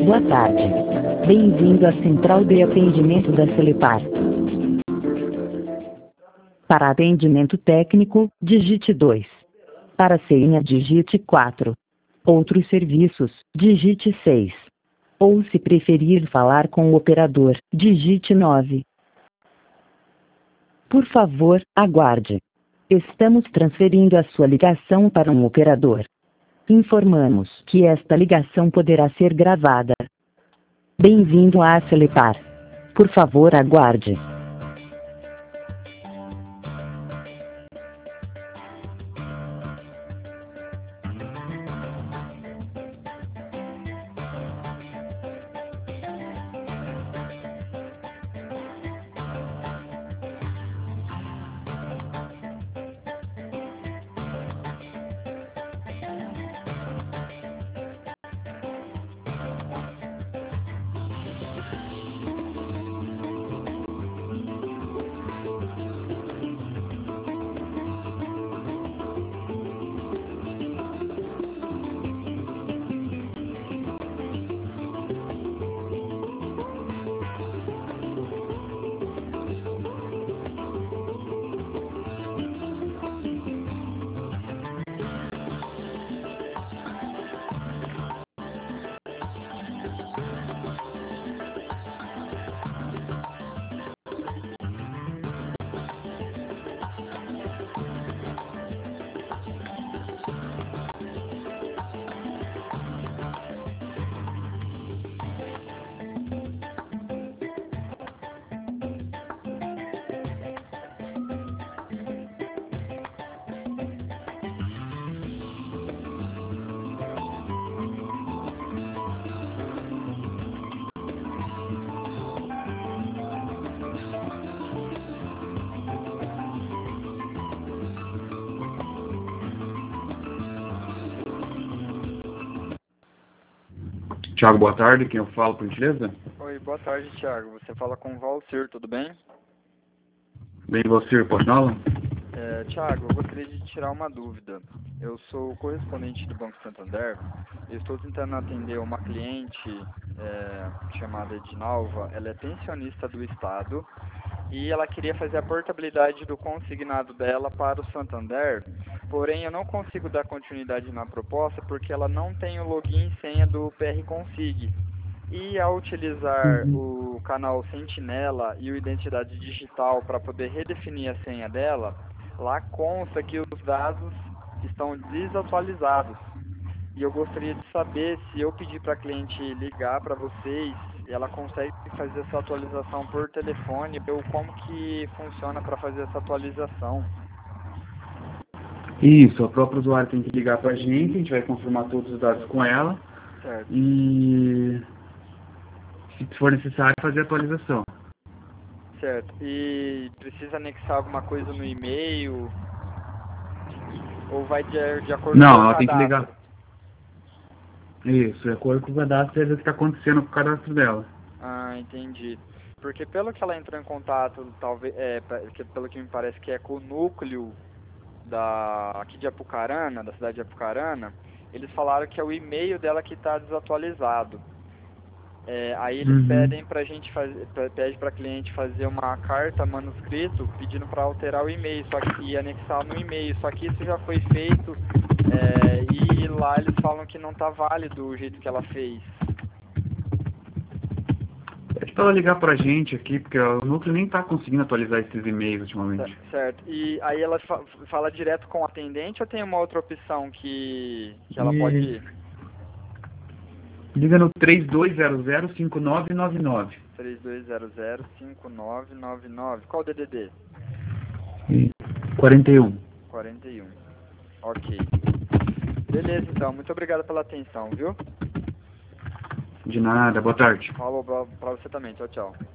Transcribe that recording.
Boa tarde. Bem-vindo à central de atendimento da Celepar. Para atendimento técnico, digite 2. Para senha, digite 4. Outros serviços, digite 6. Ou se preferir falar com o operador, digite 9. Por favor, aguarde. Estamos transferindo a sua ligação para um operador. Informamos que esta ligação poderá ser gravada. Bem-vindo à Celepar. Por favor, aguarde. Tiago, boa tarde. Quem eu falo, por gentileza? Oi, boa tarde, Thiago. Você fala com o Valcir, tudo bem? Bem, você, pode falar? Thiago, eu gostaria de tirar uma dúvida. Eu sou correspondente do Banco Santander. Eu estou tentando atender uma cliente chamada Edinalva. Ela é pensionista do Estado e ela queria fazer a portabilidade do consignado dela para o Santander. Porém, eu não consigo dar continuidade na proposta porque ela não tem o login e senha do PR Consig. E ao utilizar o canal Sentinela e o Identidade Digital para poder redefinir a senha dela, lá consta que os dados estão desatualizados. E eu gostaria de saber se eu pedir para a cliente ligar para vocês, ela consegue fazer essa atualização por telefone, ou como que funciona para fazer essa atualização. Isso, a própria usuária tem que ligar para a gente vai confirmar todos os dados com ela. Certo. E, se for necessário, fazer a atualização. Certo. E precisa anexar alguma coisa no e-mail? Ou vai de acordo com o cadastro? Não, ela tem que ligar. Isso, de acordo com o cadastro, é o que está acontecendo com o cadastro dela. Ah, entendi. Porque pelo que ela entrou em contato, talvez, pelo que me parece que é com o núcleo aqui de Apucarana, da cidade de Apucarana, eles falaram que é o e-mail dela que está desatualizado. Aí eles pedem pra gente pede pra cliente fazer uma carta manuscrito pedindo para alterar o e-mail, só que anexar no e-mail, só que isso já foi feito e lá eles falam que não tá válido o jeito que ela fez. É para ela ligar pra gente aqui, porque o núcleo nem tá conseguindo atualizar esses e-mails ultimamente. Certo. E aí ela fala direto com o atendente ou tem uma outra opção que ela pode ir? Liga no 3200-5999. 3200-5999. Qual o DDD? 41. 41. Ok. Beleza, então. Muito obrigado pela atenção, viu? De nada. Boa tarde. Falou pra você também. Tchau, tchau.